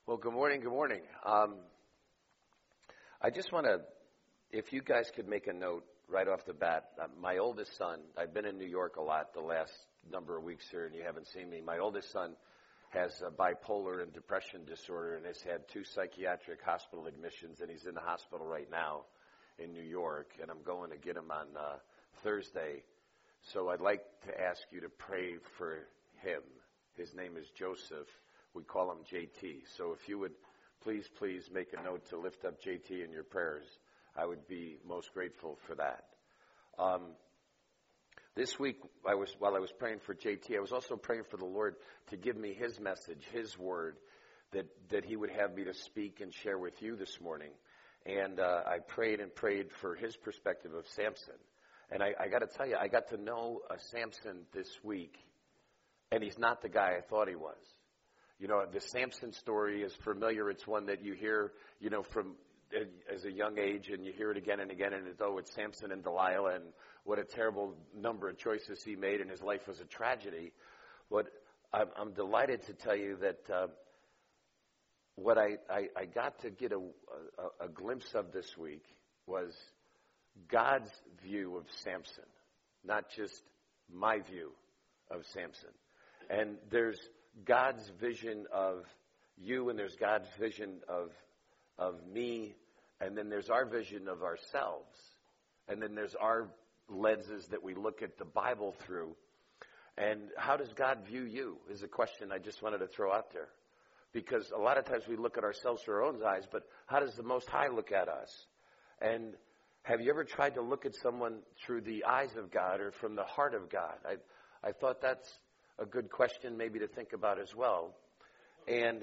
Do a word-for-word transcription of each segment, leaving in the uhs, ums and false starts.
Well, good morning, good morning. Um, I just want to, if you guys could make a note right off the bat, uh, my oldest son, I've been in New York a lot the last number of weeks here, and you haven't seen me. My oldest son has a bipolar and depression disorder and has had two psychiatric hospital admissions, and he's in the hospital right now in New York, and I'm going to get him on uh, Thursday. So I'd like to ask you to pray for him. His name is Joseph. We call him J T. So if you would please, please make a note to lift up J T in your prayers, I would be most grateful for that. Um, this week, I was while I was praying for J T, I was also praying for the Lord to give me his message, his word, that, that he would have me to speak and share with you this morning. And uh, I prayed and prayed for his perspective of Samson. And I, I got to tell you, I got to know uh, Samson this week, and he's not the guy I thought he was. You know, the Samson story is familiar. It's one that you hear, you know, from uh, as a young age, and you hear it again and again, and it's, oh, it's Samson and Delilah, and what a terrible number of choices he made, and his life was a tragedy. What I'm, I'm delighted to tell you that uh, what I, I, I got to get a, a, a glimpse of this week was God's view of Samson, not just my view of Samson. And there's God's vision of you, and there's God's vision of of me, and then there's our vision of ourselves, and then there's our lenses that we look at the Bible through. And how does God view you is a question I just wanted to throw out there. Because a lot of times we look at ourselves through our own eyes, but how does the Most High look at us? And have you ever tried to look at someone through the eyes of God or from the heart of God? I I thought that's a good question maybe to think about as well. And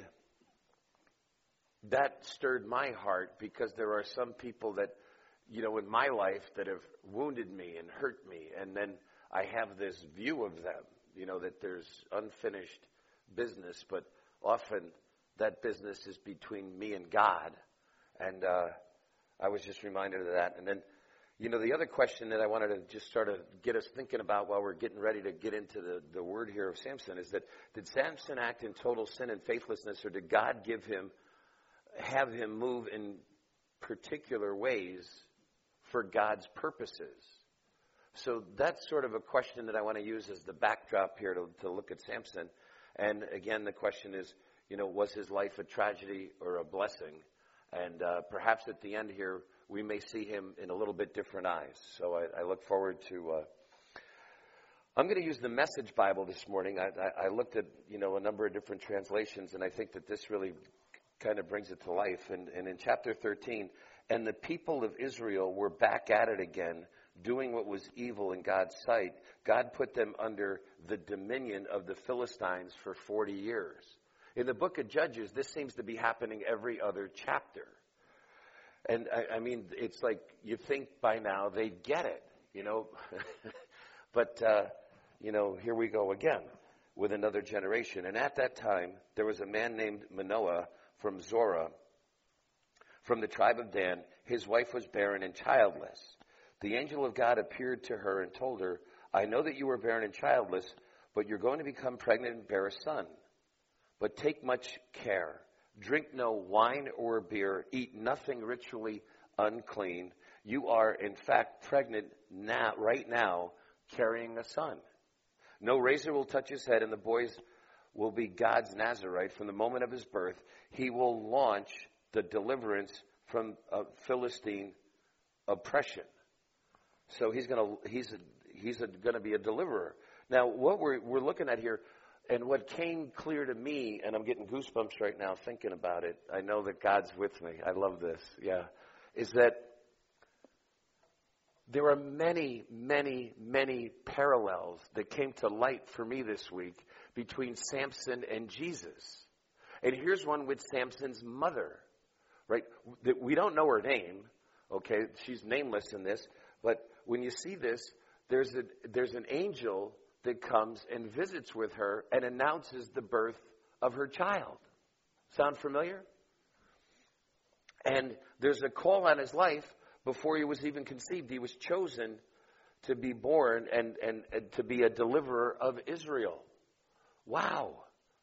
that stirred my heart because there are some people that, you know, in my life that have wounded me and hurt me. And then I have this view of them, you know, that there's unfinished business, but often that business is between me and God. And uh, I was just reminded of that. And then, you know, the other question that I wanted to just sort of get us thinking about while we're getting ready to get into the, the word here of Samson is that did Samson act in total sin and faithlessness, or did God give him, have him move in particular ways for God's purposes? So that's sort of a question that I want to use as the backdrop here to, to look at Samson. And again, the question is, you know, was his life a tragedy or a blessing? And uh, perhaps at the end here, we may see him in a little bit different eyes. So I, I look forward to, uh, I'm going to use the Message Bible this morning. I, I, I looked at, you know, a number of different translations, and I think that this really kind of brings it to life. And, and in chapter thirteen, and the people of Israel were back at it again, doing what was evil in God's sight. God put them under the dominion of the Philistines for forty years. In the book of Judges, this seems to be happening every other chapter. And, I, I mean, it's like you think by now they get it, you know. But, uh, you know, here we go again with another generation. And at that time, there was a man named Manoah from Zorah, from the tribe of Dan. His wife was barren and childless. The angel of God appeared to her and told her, I know that you are barren and childless, but you're going to become pregnant and bear a son. But take much care. Drink no wine or beer. Eat nothing ritually unclean. You are, in fact, pregnant now, right now, carrying a son. No razor will touch his head, and the boy will be God's Nazarite from the moment of his birth. He will launch the deliverance from uh, Philistine oppression. So he's going to he's a, he's going to be a deliverer. Now, what we're we're looking at here. And what came clear to me, and I'm getting goosebumps right now thinking about it. I know that God's with me. I love this. Yeah. Is that there are many, many, many parallels that came to light for me this week between Samson and Jesus. And here's one with Samson's mother, right? We don't know her name. Okay. She's nameless in this. But when you see this, there's a, there's an angel that comes and visits with her and announces the birth of her child. Sound familiar? And there's a call on his life before he was even conceived. He was chosen to be born and, and, and to be a deliverer of Israel. Wow.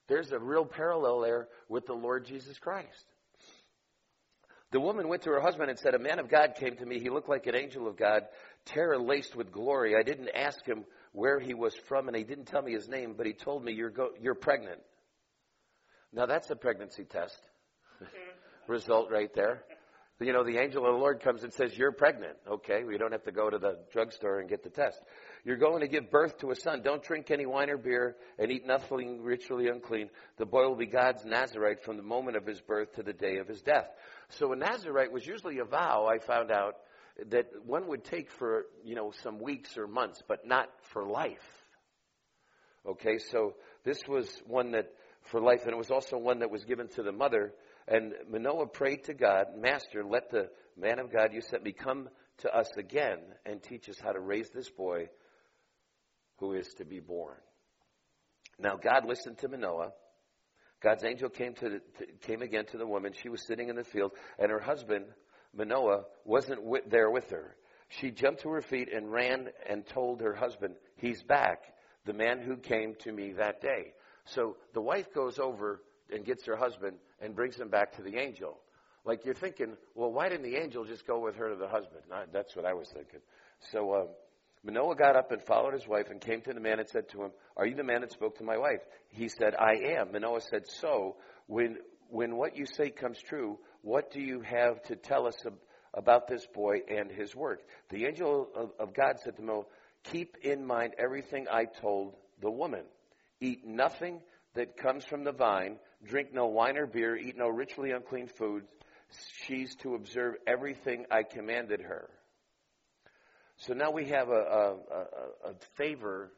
There's a real parallel there with the Lord Jesus Christ. The woman went to her husband and said, a man of God came to me. He looked like an angel of God, terror-laced with glory. I didn't ask him where he was from, and he didn't tell me his name, but he told me, you're, go- you're pregnant. Now, that's a pregnancy test result right there. You know, the angel of the Lord comes and says, you're pregnant. Okay, we don't have to go to the drugstore and get the test. You're going to give birth to a son. Don't drink any wine or beer and eat nothing ritually unclean. The boy will be God's Nazarite from the moment of his birth to the day of his death. So a Nazarite was usually a vow, I found out, that one would take for, you know, some weeks or months, but not for life. Okay, so this was one that for life, and it was also one that was given to the mother. And Manoah prayed to God, Master, let the man of God you sent me come to us again and teach us how to raise this boy who is to be born. Now God listened to Manoah. God's angel came to, the, to came again to the woman. She was sitting in the field, and her husband, Manoah, wasn't with, there with her. She jumped to her feet and ran and told her husband, he's back, the man who came to me that day. So the wife goes over and gets her husband and brings him back to the angel. Like you're thinking, well, why didn't the angel just go with her to the husband? That's what I was thinking. So um, Manoah got up and followed his wife and came to the man and said to him, are you the man that spoke to my wife? He said, I am. Manoah said, so when when what you say comes true, what do you have to tell us ab- about this boy and his work? The angel of, of God said to Manoah, keep in mind everything I told the woman. Eat nothing that comes from the vine. Drink no wine or beer. Eat no ritually unclean food. She's to observe everything I commanded her. So now we have a, a, a, a favor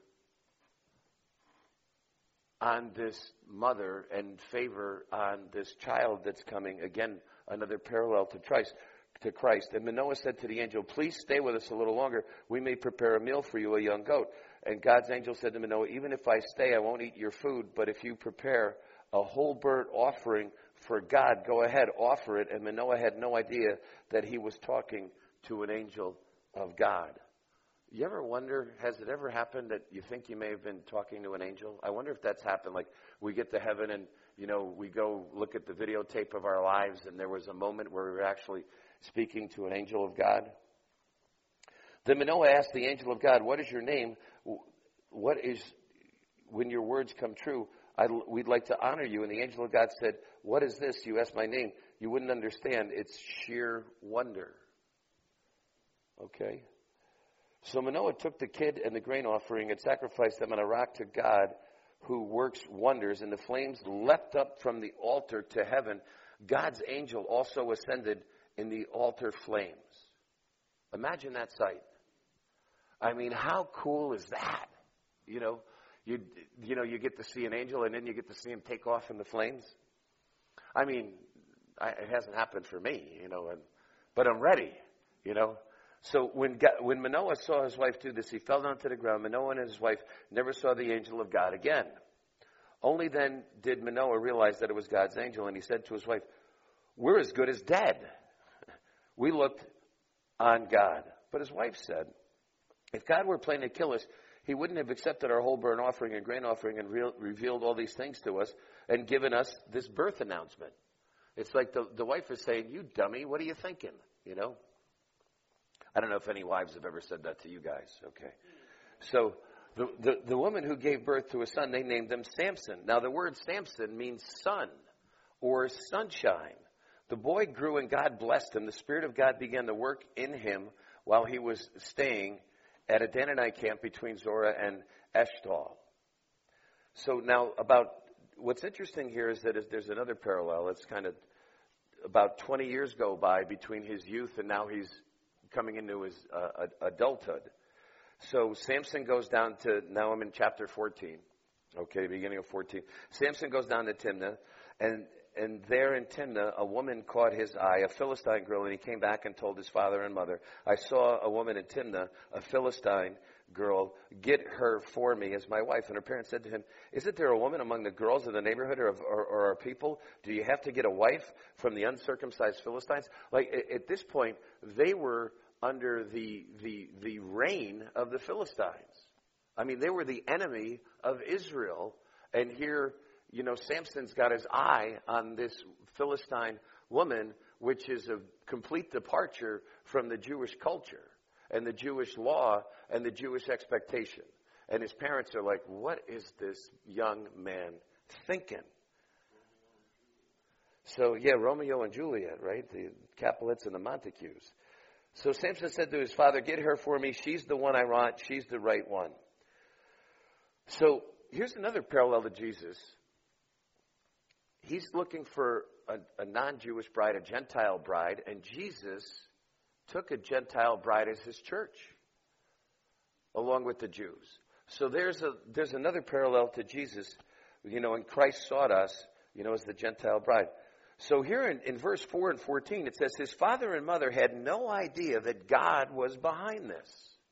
on this mother and favor on this child that's coming. Again, another parallel to Christ. To Christ. And Manoah said to the angel, please stay with us a little longer. We may prepare a meal for you, a young goat. And God's angel said to Manoah, even if I stay, I won't eat your food. But if you prepare a whole burnt offering for God, go ahead, offer it. And Manoah had no idea that he was talking to an angel of God. You ever wonder, has it ever happened that you think you may have been talking to an angel? I wonder if that's happened. Like we get to heaven and, you know, we go look at the videotape of our lives and there was a moment where we were actually speaking to an angel of God. Then Manoah asked the angel of God, what is your name? What is, when your words come true, I'd, we'd like to honor you. And the angel of God said, what is this? You asked my name. You wouldn't understand. It's sheer wonder. Okay. So Manoah took the kid and the grain offering and sacrificed them on a rock to God who works wonders. And the flames leapt up from the altar to heaven. God's angel also ascended in the altar flames. Imagine that sight. I mean, how cool is that? You know, you you know, you get to see an angel and then you get to see him take off in the flames. I mean, I, it hasn't happened for me, you know, and, but I'm ready, you know. So when God, when Manoah saw his wife do this, he fell down to the ground. Manoah and his wife never saw the angel of God again. Only then did Manoah realize that it was God's angel, and he said to his wife, we're as good as dead. We looked on God. But his wife said, if God were planning to kill us, he wouldn't have accepted our whole burnt offering and grain offering and re- revealed all these things to us and given us this birth announcement. It's like the, the wife is saying, you dummy, what are you thinking? You know? I don't know if any wives have ever said that to you guys. Okay. So the, the, the woman who gave birth to a son, they named him Samson. Now the word Samson means sun or sunshine. The boy grew and God blessed him. The Spirit of God began to work in him while he was staying at a Dananite camp between Zorah and Eshtaol. So now about what's interesting here is that there's another parallel. It's kind of about twenty years go by between his youth and now he's coming into his uh, adulthood. So Samson goes down to, now I'm in chapter fourteen. Okay, beginning of fourteen. Samson goes down to Timnah, and And there in Timnah, a woman caught his eye, a Philistine girl, and he came back and told his father and mother, I saw a woman in Timnah, a Philistine girl, get her for me as my wife. And her parents said to him, isn't there a woman among the girls of the neighborhood or, or, or our people? Do you have to get a wife from the uncircumcised Philistines? Like at this point, they were under the, the, the reign of the Philistines. I mean, they were the enemy of Israel. And here, you know, Samson's got his eye on this Philistine woman, which is a complete departure from the Jewish culture and the Jewish law and the Jewish expectation. And his parents are like, what is this young man thinking? So, yeah, Romeo and Juliet, right? The Capulets and the Montagues. So Samson said to his father, get her for me. She's the one I want. She's the right one. So here's another parallel to Jesus. He's looking for a, a non-Jewish bride, a Gentile bride, and Jesus took a Gentile bride as his church, along with the Jews. So there's a there's another parallel to Jesus, you know, and Christ sought us, you know, as the Gentile bride. So here in, in verse four and fourteen, it says, his father and mother had no idea that God was behind this,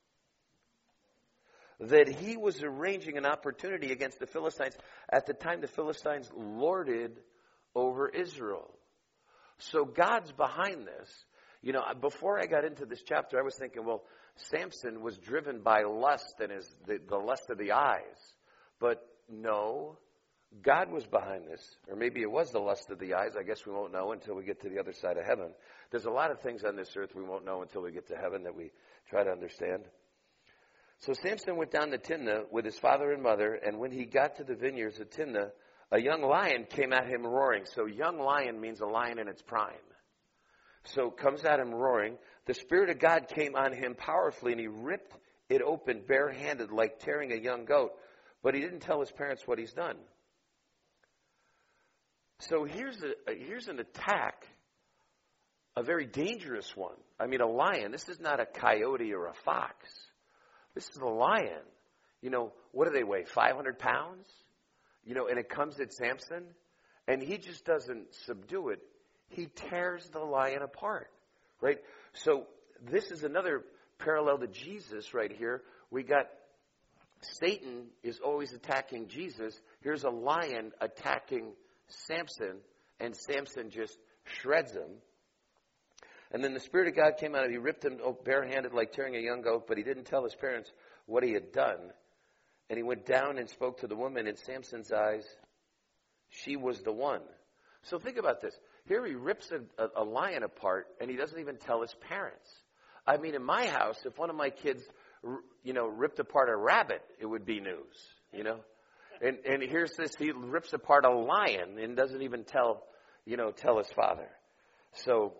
that he was arranging an opportunity against the Philistines. At the time, the Philistines lorded over Israel. So God's behind this. You know, before I got into this chapter, I was thinking, well, Samson was driven by lust and his, the, the lust of the eyes. But no, God was behind this. Or maybe it was the lust of the eyes. I guess we won't know until we get to the other side of heaven. There's a lot of things on this earth we won't know until we get to heaven that we try to understand. So Samson went down to Timnah with his father and mother, and when he got to the vineyards of Timnah, a young lion came at him roaring. So young lion means a lion in its prime. So comes at him roaring. The Spirit of God came on him powerfully, and he ripped it open barehanded like tearing a young goat. But he didn't tell his parents what he's done. So here's a, here's an attack, a very dangerous one. I mean, a lion. This is not a coyote or a fox. This is a lion. You know, what do they weigh? five hundred pounds? You know, and it comes at Samson, and he just doesn't subdue it. He tears the lion apart, right? So this is another parallel to Jesus right here. We got Satan is always attacking Jesus. Here's a lion attacking Samson, and Samson just shreds him. And then the Spirit of God came out of him. He ripped him barehanded like tearing a young goat, but he didn't tell his parents what he had done. And he went down and spoke to the woman. In Samson's eyes, she was the one. So think about this. Here he rips a, a, a lion apart, and he doesn't even tell his parents. I mean, in my house, if one of my kids, you know, ripped apart a rabbit, it would be news, you know. And and here's this, he rips apart a lion and doesn't even tell, you know, tell his father. So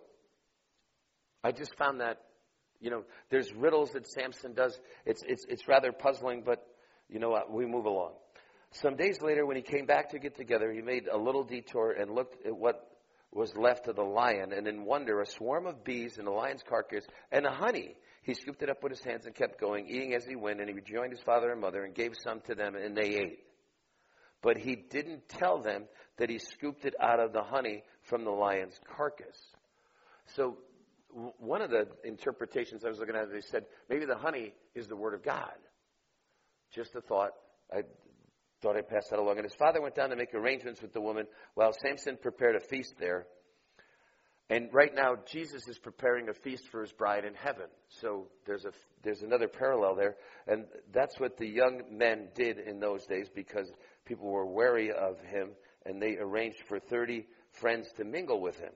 I just found that, you know, there's riddles that Samson does. It's it's it's rather puzzling, but, you know what, we move along. Some days later, when he came back to get together, he made a little detour and looked at what was left of the lion, and in wonder, a swarm of bees and the lion's carcass and the honey. He scooped it up with his hands and kept going, eating as he went, and he rejoined his father and mother and gave some to them, and they ate. But he didn't tell them that he scooped it out of the honey from the lion's carcass. So w- one of the interpretations I was looking at, they said, maybe the honey is the word of God. Just a thought. I thought I'd pass that along. And his father went down to make arrangements with the woman while Samson prepared a feast there. And right now, Jesus is preparing a feast for his bride in heaven. So there's a there's another parallel there. And that's what the young men did in those days, because people were wary of him, and they arranged for thirty friends to mingle with him.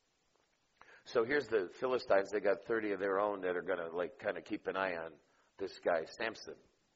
So here's the Philistines. They got thirty of their own that are going to like kind of keep an eye on this guy, Samson.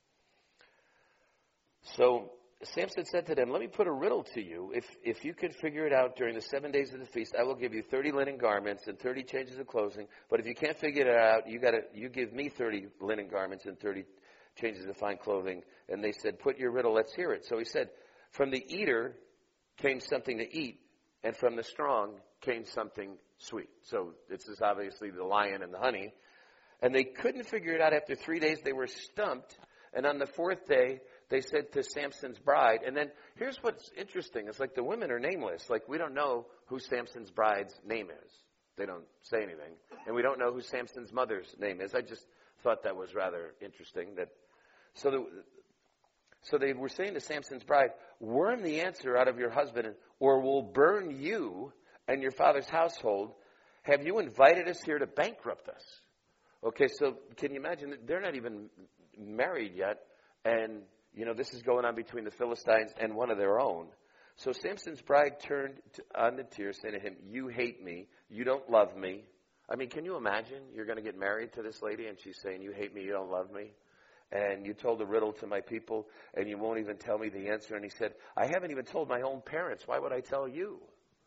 So Samson said to them, let me put a riddle to you. If if you can figure it out during the seven days of the feast, I will give you thirty linen garments and thirty changes of clothing. But if you can't figure it out, you gotta you give me thirty linen garments and thirty changes of fine clothing. And they said, put your riddle, let's hear it. So he said, from the eater came something to eat, and from the strong came something sweet. So this is obviously the lion and the honey. And they couldn't figure it out. After three days, they were stumped. And on the fourth day, they said to Samson's bride, and then here's what's interesting. It's like the women are nameless. Like, we don't know who Samson's bride's name is. They don't say anything. And we don't know who Samson's mother's name is. I just thought that was rather interesting. That So, the, so they were saying to Samson's bride, worm the answer out of your husband, or we'll burn you and your father's household. Have you invited us here to bankrupt us? Okay, so can you imagine? They're not even married yet, and you know, this is going on between the Philistines and one of their own. So Samson's bride turned to, on the tears, saying to him, you hate me. You don't love me. I mean, can you imagine? You're going to get married to this lady, and she's saying, you hate me, you don't love me. And you told a riddle to my people, and you won't even tell me the answer. And he said, I haven't even told my own parents. Why would I tell you?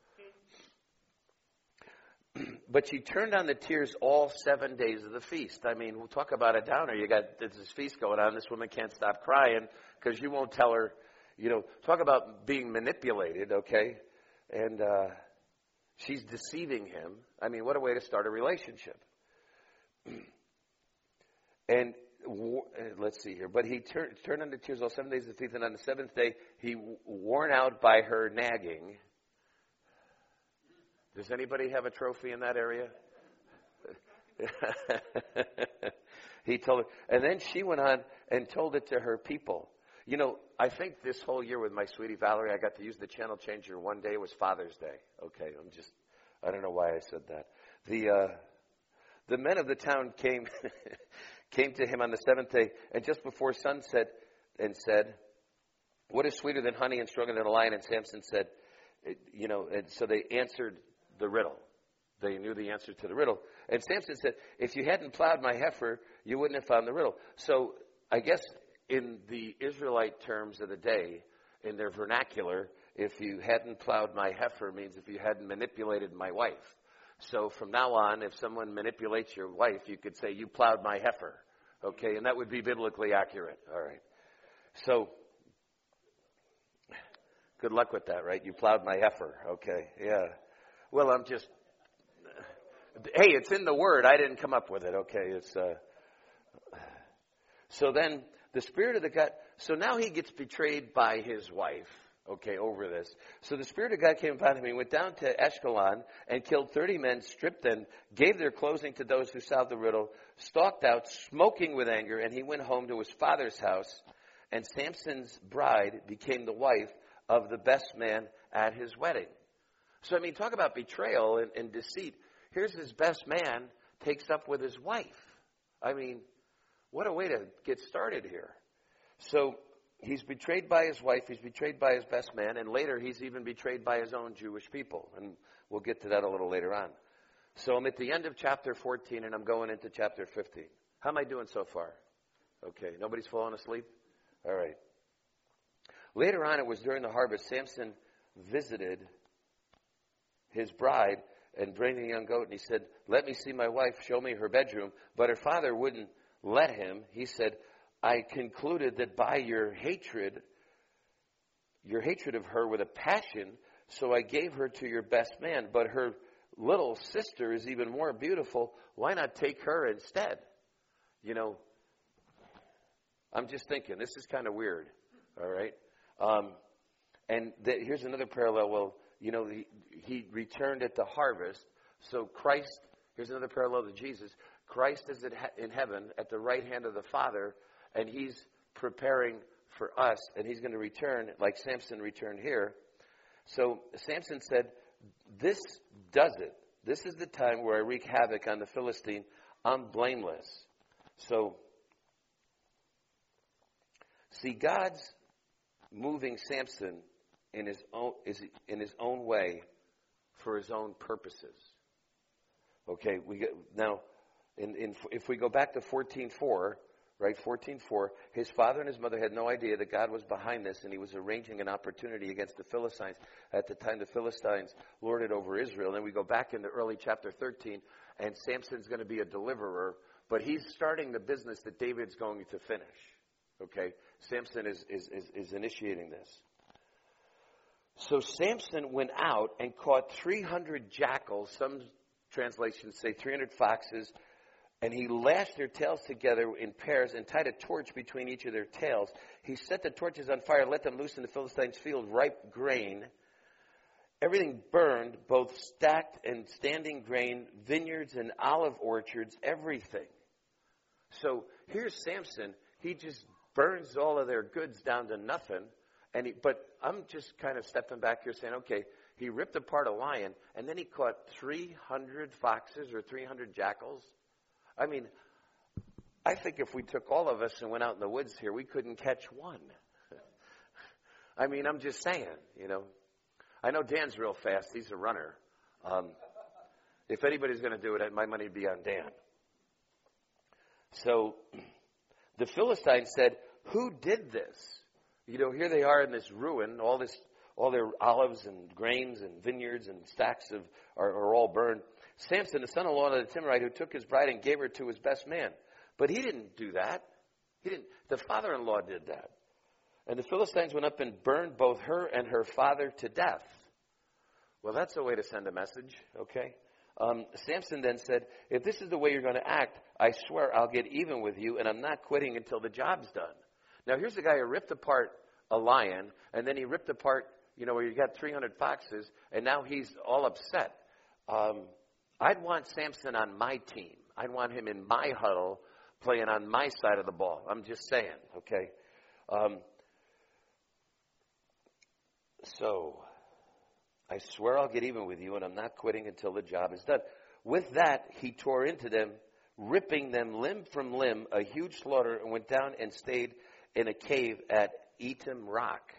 But she turned on the tears all seven days of the feast. I mean, we'll talk about a downer. You got this feast going on. This woman can't stop crying because you won't tell her. You know, talk about being manipulated, okay? And uh, she's deceiving him. I mean, what a way to start a relationship. And let's see here. But he tur- turned on the tears all seven days of the feast, and on the seventh day, he, worn out by her nagging. Does anybody have a trophy in that area? He told her. And then she went on and told it to her people. You know, I think this whole year with my sweetie Valerie, I got to use the channel changer. One day was Father's Day. Okay, I'm just, I don't know why I said that. The uh, the men of the town came came to him on the seventh day, and just before sunset, and said, what is sweeter than honey and stronger than a lion? And Samson said, you know, and so they answered the riddle. They knew the answer to the riddle. And Samson said, if you hadn't plowed my heifer, you wouldn't have found the riddle. So I guess in the Israelite terms of the day, in their vernacular, if you hadn't plowed my heifer means if you hadn't manipulated my wife. So from now on, if someone manipulates your wife, you could say, you plowed my heifer. Okay, and that would be biblically accurate. All right. So, good luck with that, right? You plowed my heifer. Okay, yeah. Well, I'm just, hey, it's in the Word. I didn't come up with it. Okay, it's, uh, so then the Spirit of the God, so now he gets betrayed by his wife, okay, over this. So the Spirit of God came upon him. He went down to Ashkelon and killed thirty men, stripped them, gave their clothing to those who solved the riddle, stalked out, smoking with anger, and he went home to his father's house. And Samson's bride became the wife of the best man at his wedding. So, I mean, talk about betrayal and, and deceit. Here's his best man takes up with his wife. I mean, what a way to get started here. So, he's betrayed by his wife. He's betrayed by his best man. And later, he's even betrayed by his own Jewish people. And we'll get to that a little later on. So, I'm at the end of chapter fourteen, and I'm going into chapter fifteen. How am I doing so far? Okay, nobody's falling asleep? All right. Later on, it was during the harvest, Samson visited his bride and bring a young goat. And he said, let me see my wife, show me her bedroom. But her father wouldn't let him. He said, I concluded that by your hatred, your hatred of her with a passion, so I gave her to your best man. But her little sister is even more beautiful. Why not take her instead? You know, I'm just thinking, this is kind of weird. All right. Um, and th- here's another parallel. Well, you know, he, he returned at the harvest. So Christ, here's another parallel to Jesus. Christ is at he- in heaven at the right hand of the Father, and he's preparing for us, and he's going to return like Samson returned here. So Samson said, this does it. This is the time where I wreak havoc on the Philistine. I'm blameless. So, see, God's moving Samson in his own is in his own way for his own purposes. Okay, we get now in, in if we go back to fourteen four, right? fourteen four, his father and his mother had no idea that God was behind this, and he was arranging an opportunity against the Philistines. At the time, the Philistines lorded over Israel. And then we go back into early chapter thirteen, and Samson's going to be a deliverer, but he's starting the business that David's going to finish. Okay, Samson is is is, is initiating this. So Samson went out and caught three hundred jackals. Some translations say three hundred foxes. And he lashed their tails together in pairs and tied a torch between each of their tails. He set the torches on fire, let them loose in the Philistines' field ripe grain. Everything burned, both stacked and standing grain, vineyards and olive orchards, everything. So here's Samson. He just burns all of their goods down to nothing. And he, but I'm just kind of stepping back here saying, okay, he ripped apart a lion, and then he caught three hundred foxes or three hundred jackals. I mean, I think if we took all of us and went out in the woods here, we couldn't catch one. I mean, I'm just saying, you know. I know Dan's real fast. He's a runner. Um, if anybody's going to do it, my money would be on Dan. So the Philistines said, who did this? You know, here they are in this ruin, all this, all their olives and grains and vineyards and stacks of are, are all burned. Samson, the son-in-law of the Timorite, who took his bride and gave her to his best man. But he didn't do that. He didn't. The father-in-law did that. And the Philistines went up and burned both her and her father to death. Well, that's a way to send a message, okay? Um, Samson then said, if this is the way you're going to act, I swear I'll get even with you, and I'm not quitting until the job's done. Now, here's a guy who ripped apart a lion, and then he ripped apart, you know, where you got three hundred foxes, and now he's all upset. Um, I'd want Samson on my team. I'd want him in my huddle playing on my side of the ball. I'm just saying, okay? Um, so, I swear I'll get even with you, and I'm not quitting until the job is done. With that, he tore into them, ripping them limb from limb, a huge slaughter, and went down and stayed in a cave at Etam Rock.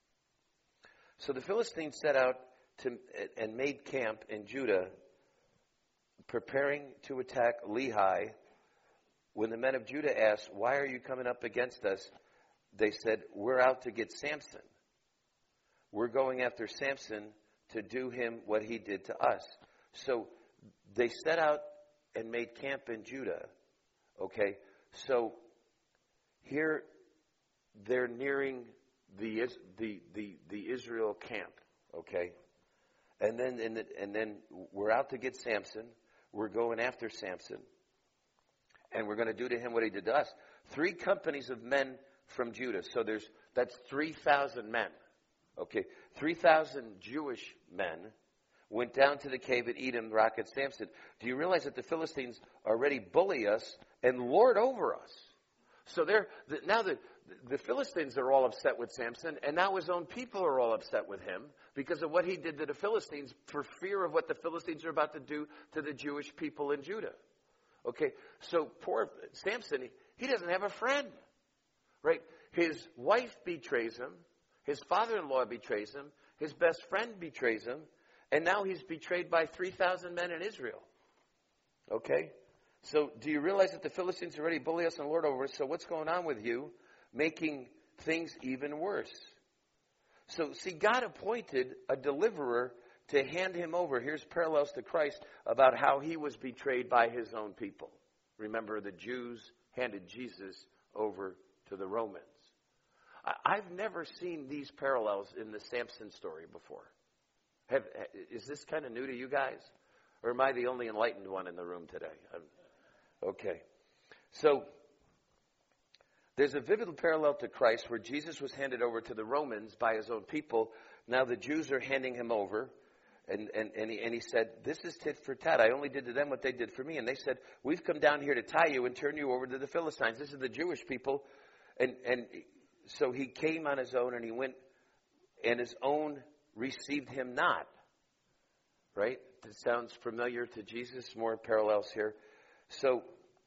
So the Philistines set out to and made camp in Judah, preparing to attack Lehi. When the men of Judah asked, why are you coming up against us? They said, we're out to get Samson. We're going after Samson to do him what he did to us. So they set out and made camp in Judah. Okay, so here they're nearing the the the, the Israel camp. Okay, and then and, the, and then we're out to get Samson. We're going after Samson, and we're going to do to him what he did to us. Three companies of men from Judah. So there's that's three thousand men. Okay, three thousand Jewish men went down to the cave at Etam Rock at Samson. Do you realize that the Philistines already bully us and lord over us? So they're now the the Philistines are all upset with Samson, and now his own people are all upset with him because of what he did to the Philistines for fear of what the Philistines are about to do to the Jewish people in Judah. Okay, so poor Samson, he doesn't have a friend, right? His wife betrays him. His father-in-law betrays him. His best friend betrays him. And now he's betrayed by three thousand men in Israel. Okay? So do you realize that the Philistines already bully us and lord over us? So what's going on with you? Making things even worse. So, see, God appointed a deliverer to hand him over. Here's parallels to Christ about how he was betrayed by his own people. Remember, the Jews handed Jesus over to the Romans. I've never seen these parallels in the Samson story before. Have, is this kind of new to you guys? Or am I the only enlightened one in the room today? I'm, okay. So, there's a vivid parallel to Christ where Jesus was handed over to the Romans by his own people. Now the Jews are handing him over. And, and, and, he, and he said, this is tit for tat. I only did to them what they did for me. And they said, we've come down here to tie you and turn you over to the Philistines. This is the Jewish people. And, and so he came on his own and he went, and his own received him not. Right? That sounds familiar to Jesus. More parallels here. So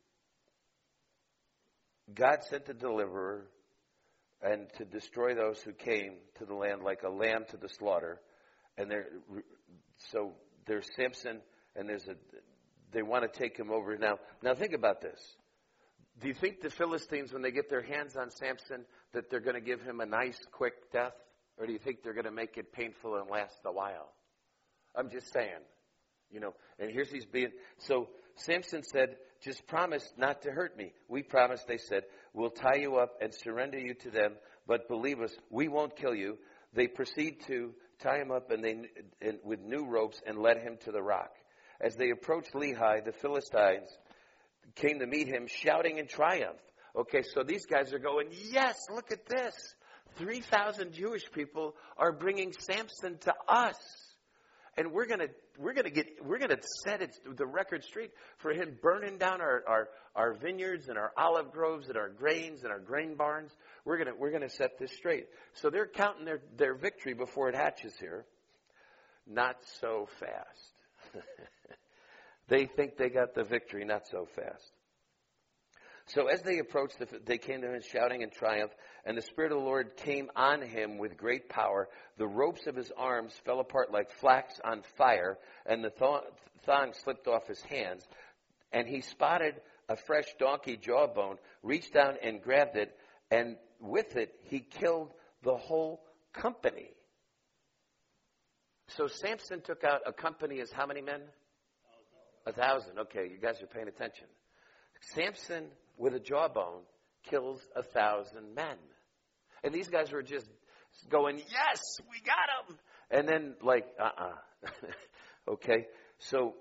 God sent a deliverer and to destroy those who came to the land like a lamb to the slaughter. And there, so there's Samson, and there's a. They want to take him over now. Now think about this. Do you think the Philistines, when they get their hands on Samson, that they're going to give him a nice, quick death, or do you think they're going to make it painful and last a while? I'm just saying, you know. And here's he's being. So Samson said, "Just promise not to hurt me." We promised. They said, "We'll tie you up and surrender you to them, but believe us, we won't kill you." They proceed to tie him up and they and with new ropes and led him to the rock. As they approached Lehi, the Philistines came to meet him, shouting in triumph. Okay, so these guys are going, yes, look at this. three thousand Jewish people are bringing Samson to us. And we're going to we're going to get we're going to set it the record straight for him burning down our, our, our vineyards and our olive groves and our grains and our grain barns. We're going to we're going to set this straight. So they're counting their, their victory before it hatches here. Not so fast. They think they got the victory, not so fast. So as they approached, the, they came to him shouting in triumph, and the Spirit of the Lord came on him with great power. The ropes of his arms fell apart like flax on fire, and the thong, thong slipped off his hands. And he spotted a fresh donkey jawbone, reached down and grabbed it, and with it he killed the whole company. So Samson took out a company as how many men? A thousand. Okay, you guys are paying attention. Samson with a jawbone kills a thousand men. And these guys were just going, yes, we got him. And then like, uh-uh. Okay, so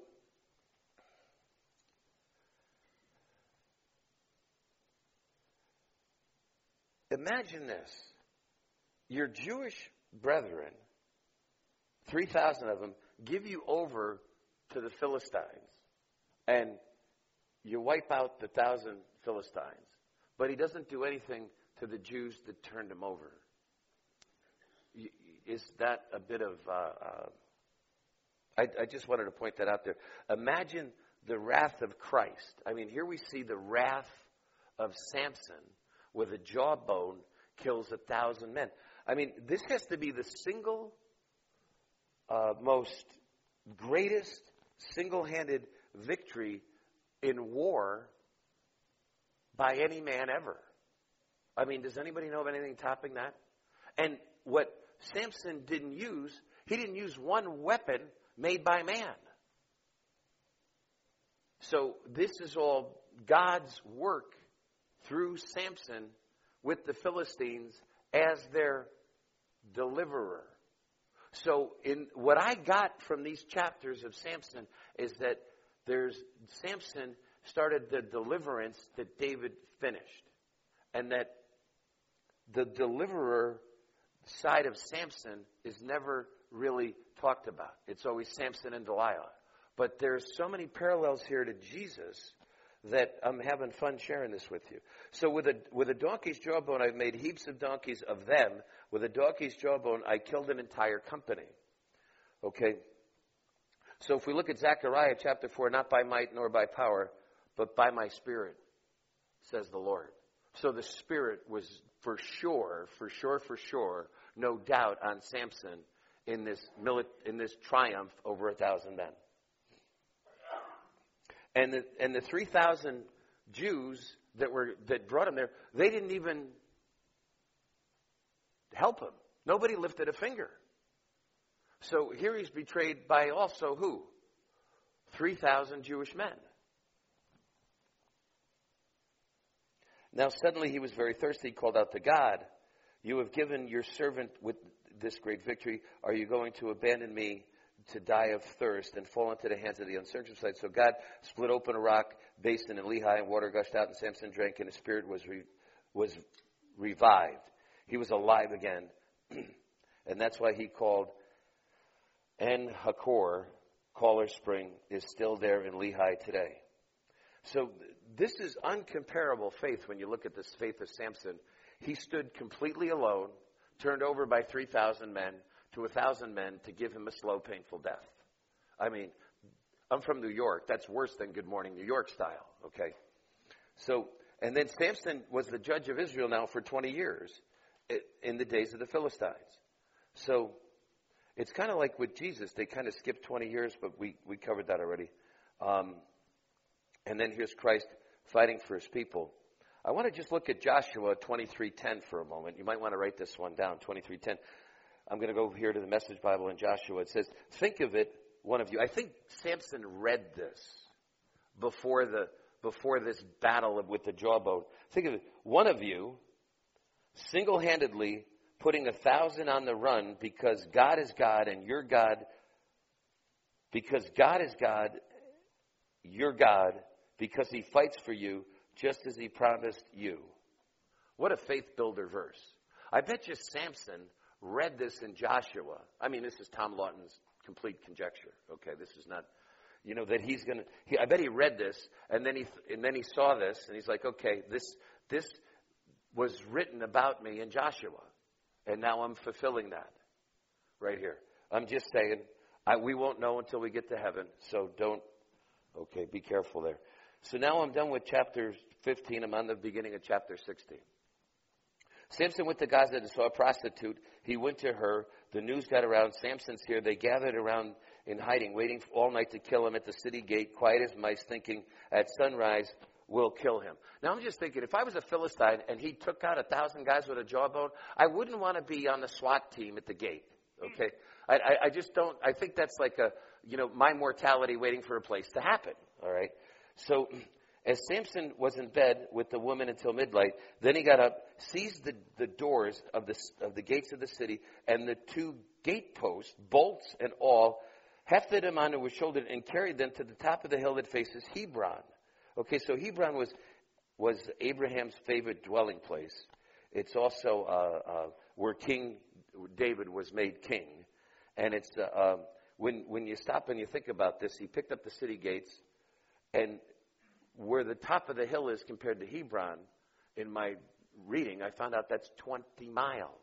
imagine this. Your Jewish brethren, three thousand of them, give you over to the Philistines. And you wipe out the thousand Philistines. But he doesn't do anything to the Jews that turned him over. Is that a bit of... Uh, uh, I, I just wanted to point that out there. Imagine the wrath of Christ. I mean, here we see the wrath of Samson with a jawbone kills a thousand men. I mean, this has to be the single uh, most greatest single-handed victory in war by any man ever. I mean, does anybody know of anything topping that? And what Samson didn't use, he didn't use one weapon made by man. So this is all God's work through Samson with the Philistines as their deliverer. So in what I got from these chapters of Samson is that there's Samson started the deliverance that David finished. And that the deliverer side of Samson is never really talked about. It's always Samson and Delilah. But there's so many parallels here to Jesus that I'm having fun sharing this with you. So with a with a donkey's jawbone, I've made heaps of donkeys of them. With a donkey's jawbone, I killed an entire company. Okay? So if we look at Zechariah chapter four, not by might nor by power, but by my Spirit, says the Lord. So the Spirit was for sure, for sure, for sure, no doubt on Samson in this mili- in this triumph over a thousand men. And the and the three thousand Jews that were that brought him there, they didn't even help him. Nobody lifted a finger. So here he's betrayed by also who? three thousand Jewish men. Now suddenly he was very thirsty. He called out to God, "You have given your servant with this great victory. Are you going to abandon me to die of thirst and fall into the hands of the uncircumcised?" So God split open a rock basin in Lehi, and water gushed out, and Samson drank, and his spirit was re- was revived. He was alive again. And that's why he called En Hakor, Caller Spring, is still there in Lehi today. So this is uncomparable faith when you look at this faith of Samson. He stood completely alone, turned over by three thousand men to a thousand men to give him a slow, painful death. I mean, I'm from New York. That's worse than Good Morning New York style, okay? So, and then Samson was the judge of Israel now for twenty years in the days of the Philistines. So it's kind of like with Jesus. They kind of skipped twenty years, but we, we covered that already. Um, and then here's Christ fighting for his people. I want to just look at Joshua twenty-three ten for a moment. You might want to write this one down, twenty-three ten. I'm going to go here to the Message Bible in Joshua. It says, think of it, one of you. I think Samson read this before the before this battle with the jawbone. Think of it, one of you single-handedly putting a thousand on the run because God is God and you're God, because God is God, you're God, because he fights for you just as he promised you. What a faith builder verse. I bet you Samson read this in Joshua. I mean, this is Tom Lawton's complete conjecture. Okay, this is not, you know, that he's going to, he, I bet he read this and then he, and then he saw this and he's like, okay, this, this was written about me in Joshua. And now I'm fulfilling that right here. I'm just saying, I, we won't know until we get to heaven. So don't, okay, be careful there. So now I'm done with chapter fifteen. I'm on the beginning of chapter sixteen. Samson went to Gaza and saw a prostitute. He went to her. The news got around. Samson's here. They gathered around in hiding, waiting all night to kill him at the city gate, quiet as mice, thinking at sunrise, we'll kill him. Now I'm just thinking, if I was a Philistine and he took out a thousand guys with a jawbone, I wouldn't want to be on the SWAT team at the gate. Okay? I, I, I just don't, I think that's like a, you know, my mortality waiting for a place to happen. All right? So, as Samson was in bed with the woman until midnight, then he got up, seized the, the doors of the, of the gates of the city, and the two gate posts, bolts and all, hefted them onto his shoulder and carried them to the top of the hill that faces Hebron. Okay, so Hebron was was Abraham's favorite dwelling place. It's also uh, uh, where King David was made king. And it's uh, um, when when you stop and you think about this, he picked up the city gates, and where the top of the hill is compared to Hebron, in my reading, I found out that's twenty miles.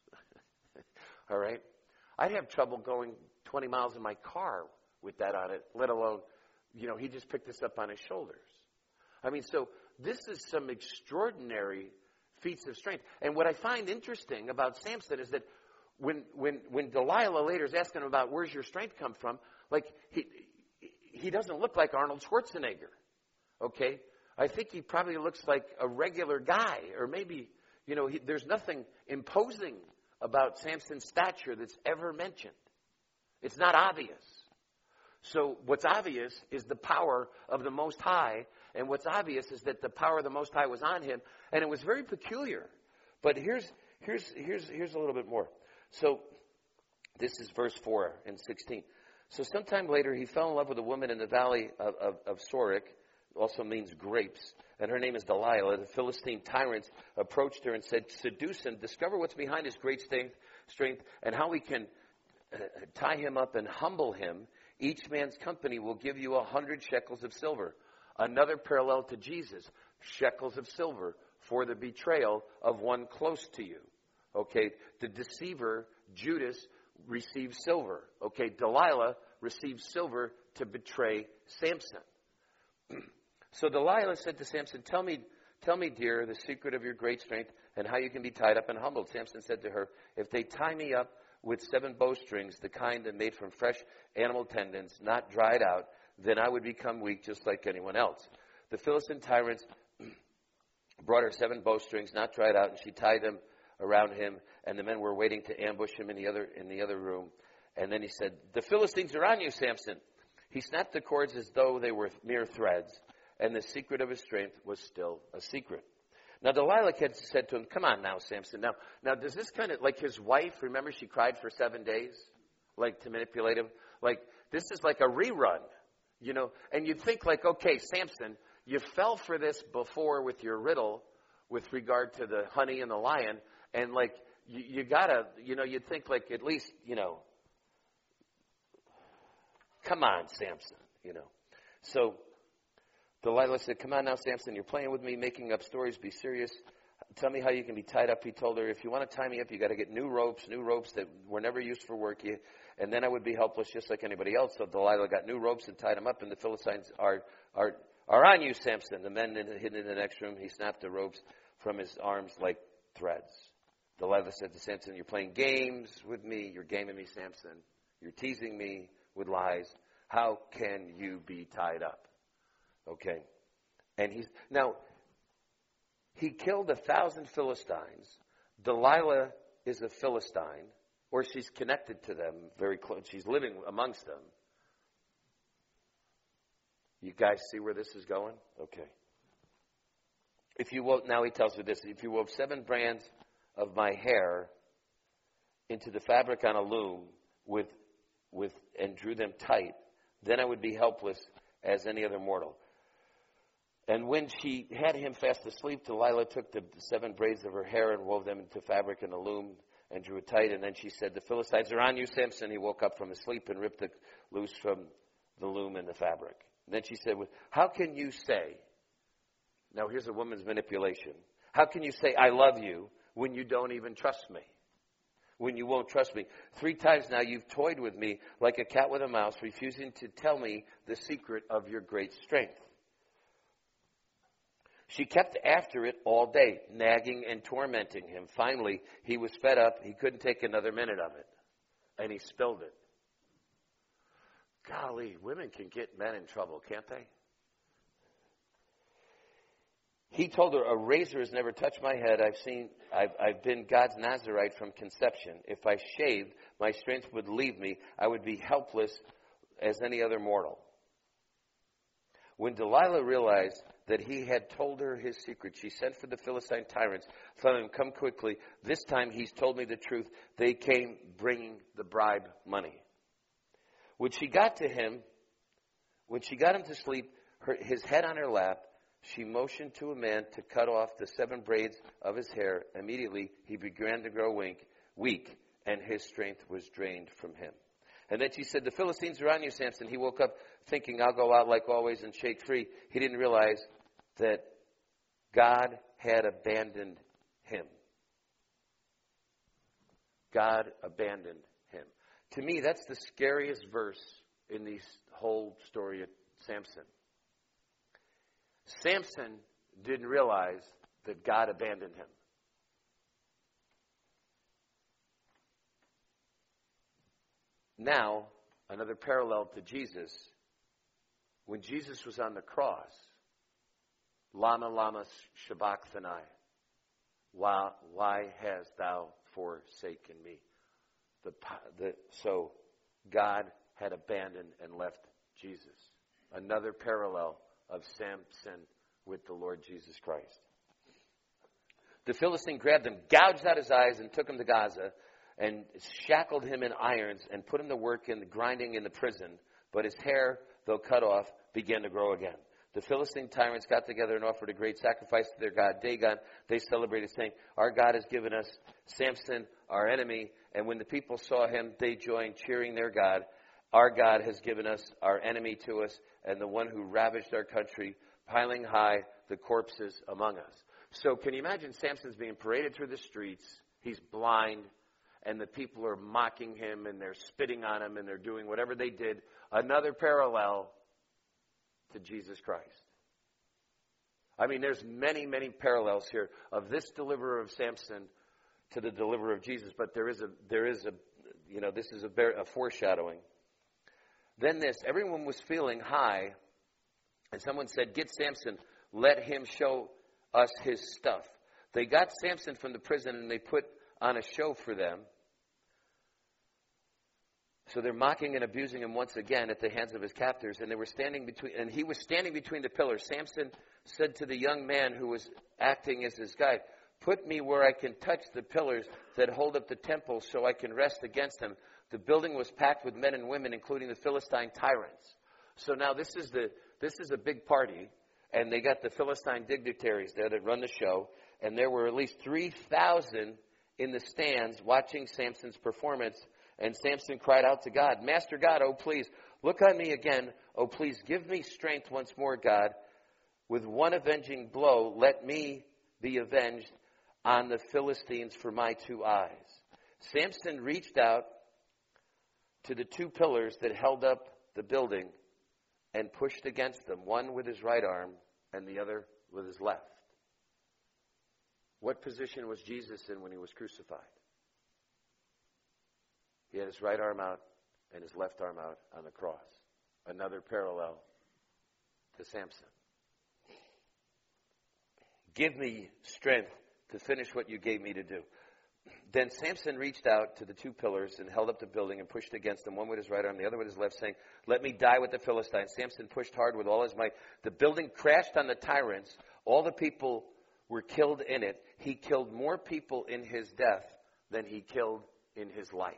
All right? I'd have trouble going twenty miles in my car with that on it, let alone, you know, he just picked this up on his shoulders. I mean, so this is some extraordinary feats of strength. And what I find interesting about Samson is that when when when Delilah later is asking him about where's your strength come from, like he he doesn't look like Arnold Schwarzenegger. Okay? I think he probably looks like a regular guy, or maybe, you know, he, there's nothing imposing about Samson's stature that's ever mentioned. It's not obvious. So what's obvious is the power of the Most High, and what's obvious is that the power of the Most High was on him, and it was very peculiar. But here's here's here's here's a little bit more. So this is verse four and sixteen. So sometime later he fell in love with a woman in the valley of, of, of Sorek, also means grapes, and her name is Delilah. The Philistine tyrants approached her and said, seduce him, discover what's behind his great strength, strength and how we can uh, tie him up and humble him. Each man's company will give you a hundred shekels of silver. Another parallel to Jesus, shekels of silver for the betrayal of one close to you. Okay, the deceiver, Judas, receives silver. Okay, Delilah receives silver to betray Samson. So Delilah said to Samson, tell me, tell me, dear, the secret of your great strength and how you can be tied up and humbled. Samson said to her, if they tie me up with seven bowstrings, the kind that made from fresh animal tendons, not dried out, then I would become weak just like anyone else. The Philistine tyrants brought her seven bowstrings, not dried out, and she tied them around him, and the men were waiting to ambush him in the other in the other room. And then he said, the Philistines are on you, Samson. He snapped the cords as though they were mere threads, and the secret of his strength was still a secret. Now, Delilah had said to him, come on now, Samson. Now, now, does this kind of, like his wife, remember she cried for seven days, like to manipulate him? Like, this is like a rerun, you know? And you'd think like, okay, Samson, you fell for this before with your riddle with regard to the honey and the lion, and like, you, you gotta, you know, you'd think like at least, you know, come on, Samson, you know. So Delilah said, come on now, Samson, you're playing with me, making up stories, be serious. Tell me how you can be tied up. He told her, if you want to tie me up, you got to get new ropes, new ropes that were never used for work, you, and then I would be helpless just like anybody else. So Delilah got new ropes and tied him up, and the Philistines are are are on you, Samson. The men hidden in the next room, he snapped the ropes from his arms like threads. Delilah said to Samson, you're playing games with me. You're gaming me, Samson. You're teasing me with lies. How can you be tied up? Okay. And he's, now, he killed a thousand Philistines. Delilah is a Philistine, or she's connected to them very close. She's living amongst them. You guys see where this is going? Okay. If you wove, now he tells her this, if you wove seven strands of my hair into the fabric on a loom with, with, and drew them tight, then I would be helpless as any other mortal. And when she had him fast asleep, Delilah took the seven braids of her hair and wove them into fabric in a loom and drew it tight. And then she said, the Philistines are on you, Samson. He woke up from his sleep and ripped it loose from the loom and the fabric. And then she said, how can you say, now here's a woman's manipulation. How can you say, I love you, when you don't even trust me? When you won't trust me. Three times now you've toyed with me like a cat with a mouse, refusing to tell me the secret of your great strength. She kept after it all day, nagging and tormenting him. Finally, he was fed up. He couldn't take another minute of it. And he spilled it. Golly, women can get men in trouble, can't they? He told her, a razor has never touched my head. I've seen, I've, I've been God's Nazarite from conception. If I shaved, my strength would leave me. I would be helpless as any other mortal. When Delilah realized that he had told her his secret, she sent for the Philistine tyrants, telling them, come quickly. This time he's told me the truth. They came bringing the bribe money. When she got to him, when she got him to sleep, her, his head on her lap, she motioned to a man to cut off the seven braids of his hair. Immediately he began to grow weak, weak, and his strength was drained from him. And then she said, the Philistines are on you, Samson. He woke up thinking, I'll go out like always and shake free. He didn't realize that God had abandoned him. God abandoned him. To me, that's the scariest verse in the whole story of Samson. Samson didn't realize that God abandoned him. Now, another parallel to Jesus. When Jesus was on the cross, Lama Lama Sabachthani, why, why hast thou forsaken me? The, the, so God had abandoned and left Jesus. Another parallel of Samson with the Lord Jesus Christ. The Philistine grabbed him, gouged out his eyes, and took him to Gaza, and shackled him in irons, and put him to work in the grinding in the prison. But his hair, though cut off, began to grow again. The Philistine tyrants got together and offered a great sacrifice to their god Dagon. They celebrated, saying, our God has given us Samson, our enemy. And when the people saw him, they joined, cheering their God. Our God has given us our enemy to us, and the one who ravaged our country, piling high the corpses among us. So can you imagine Samson's being paraded through the streets? He's blind, and the people are mocking him, and they're spitting on him, and they're doing whatever they did. Another parallel to Jesus Christ. I mean, there's many, many parallels here of this deliverer of Samson to the deliverer of Jesus, but there is a, there is a, you know, this is a, a foreshadowing. Then this, everyone was feeling high, and someone said, get Samson, let him show us his stuff. They got Samson from the prison, and they put on a show for them. So they're mocking and abusing him once again at the hands of his captors, and they were standing between, and he was standing between the pillars. Samson said to the young man who was acting as his guide, put me where I can touch the pillars that hold up the temple so I can rest against them. The building was packed with men and women, including the Philistine tyrants. So now this is the this is a big party, and they got the Philistine dignitaries there that run the show, and there were at least three thousand in the stands watching Samson's performance. And Samson cried out to God, Master God, oh please, look on me again. Oh please, give me strength once more, God. With one avenging blow, let me be avenged on the Philistines for my two eyes. Samson reached out to the two pillars that held up the building and pushed against them, one with his right arm and the other with his left. What position was Jesus in when he was crucified? He had his right arm out and his left arm out on the cross. Another parallel to Samson. Give me strength to finish what you gave me to do. Then Samson reached out to the two pillars and held up the building and pushed against them, one with his right arm, the other with his left, saying, let me die with the Philistines. Samson pushed hard with all his might. The building crashed on the tyrants. All the people were killed in it. He killed more people in his death than he killed in his life.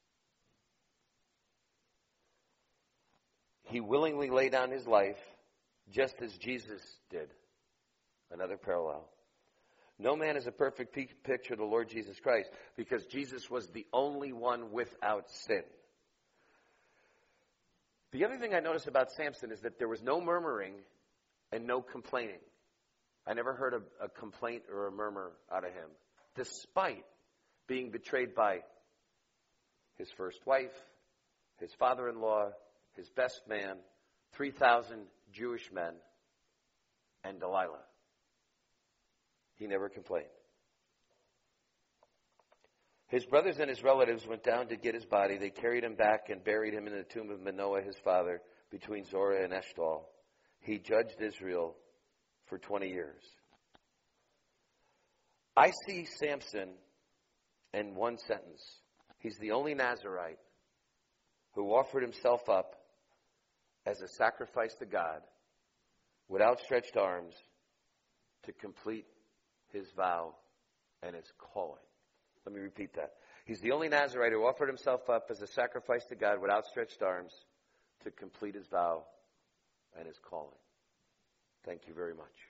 He willingly laid down his life just as Jesus did. Another parallel. No man is a perfect picture of the Lord Jesus Christ because Jesus was the only one without sin. The other thing I noticed about Samson is that there was no murmuring and no complaining. I never heard a, a complaint or a murmur out of him, despite being betrayed by his first wife, his father-in-law, his best man, three thousand Jewish men, and Delilah. He never complained. His brothers and his relatives went down to get his body. They carried him back and buried him in the tomb of Manoah, his father, between Zorah and Eshtaol. He judged Israel for twenty years. I see Samson in one sentence. He's the only Nazirite who offered himself up as a sacrifice to God with outstretched arms to complete his vow and his calling. Let me repeat that. He's the only Nazirite who offered himself up as a sacrifice to God with outstretched arms to complete his vow and his calling. Thank you very much.